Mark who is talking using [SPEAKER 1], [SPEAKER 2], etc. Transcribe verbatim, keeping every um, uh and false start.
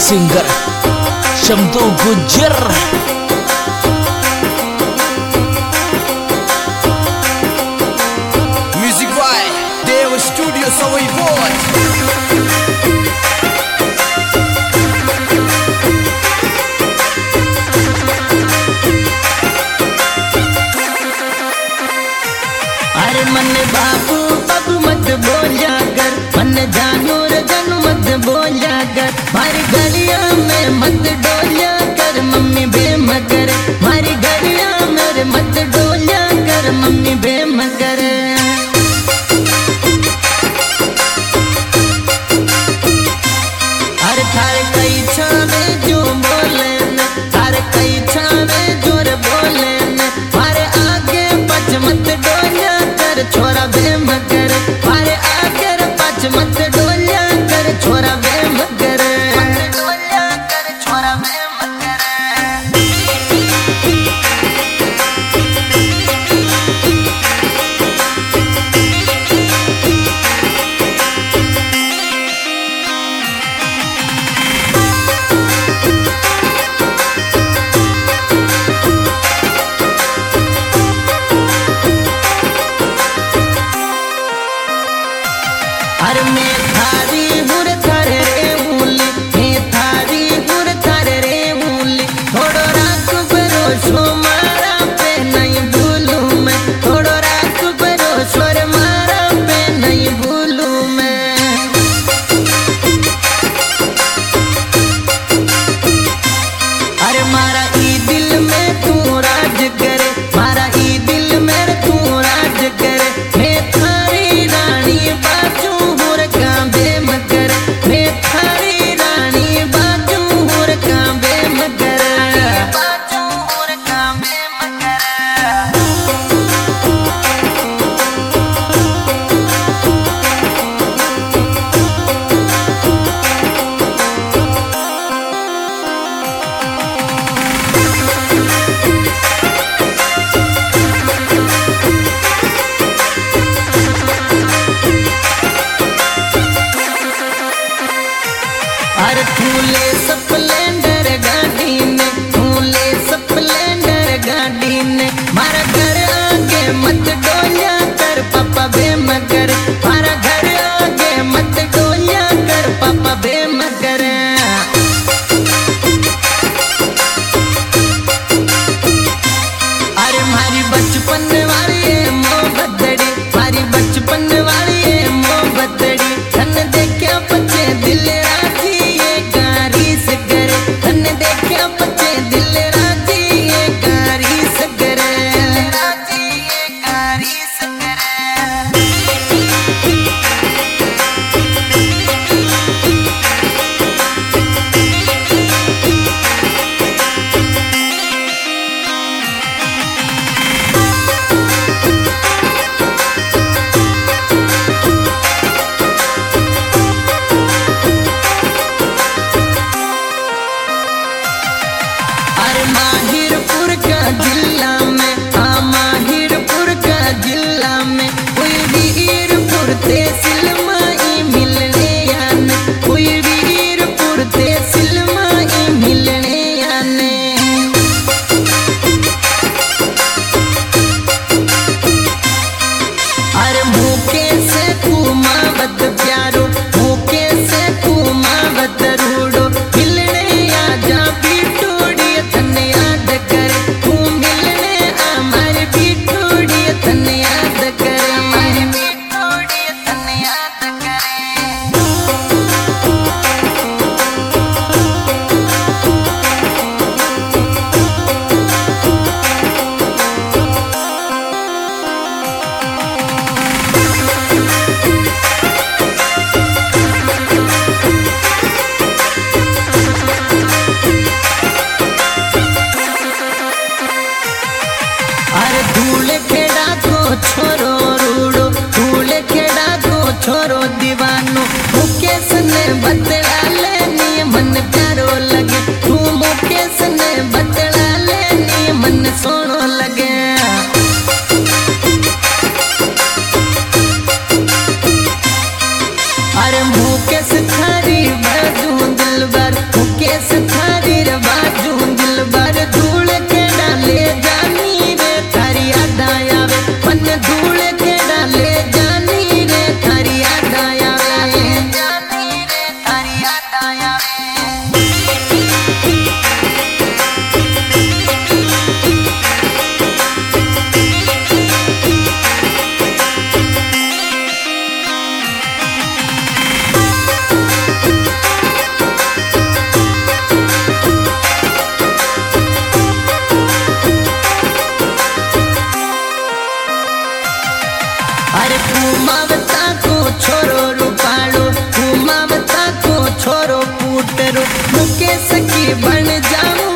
[SPEAKER 1] Singer Shamdu Gujjar.
[SPEAKER 2] Music by Deva Studio Sawai Boy।
[SPEAKER 3] अरे मन बाबू बाबू मत बोलिया कर, मन जानू रे जानू मत बोलिया कर, मारी गलिया में मत डोलिया कर मम्मी बेमगर, मारी गलिया में मत डोलिया कर मम्मी बेमगर। अरे थारे कई छावे जो बोले न, थारे कई छावे जोर बोले न, मारे आगे पछ मत डोलिया कर छोरा बेमगर, मारे आगे पछ मत डोलिया कर छोरा बेमगर, मत डोलिया कर छोरा बेमगर। धूल के डाले जानी रे थारी याद आवे जानी रे थारी याद आवे। अरे कुमावता को छोरो रूपालो कुमावता को छोरो पुटरो मुकेश की बन जाऊं